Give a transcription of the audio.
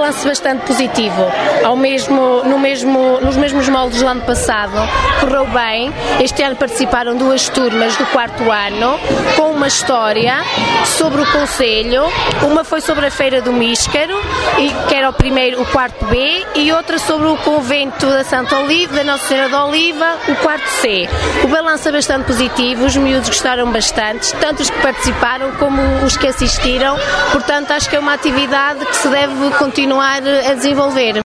balanço bastante positivo. Nos mesmos moldes do ano passado, correu bem. Este ano participaram 2 turmas do 4º ano, com uma história sobre o Conselho. Uma foi sobre a Feira do Míscaro, que era o 4º B, e outra sobre o Convento da Santa Oliva, da Nossa Senhora da Oliva, o 4º C. O balanço é bastante positivo, os miúdos gostaram bastante, tanto os que participaram como os que assistiram, portanto acho que é uma atividade que se deve continuar a desenvolver.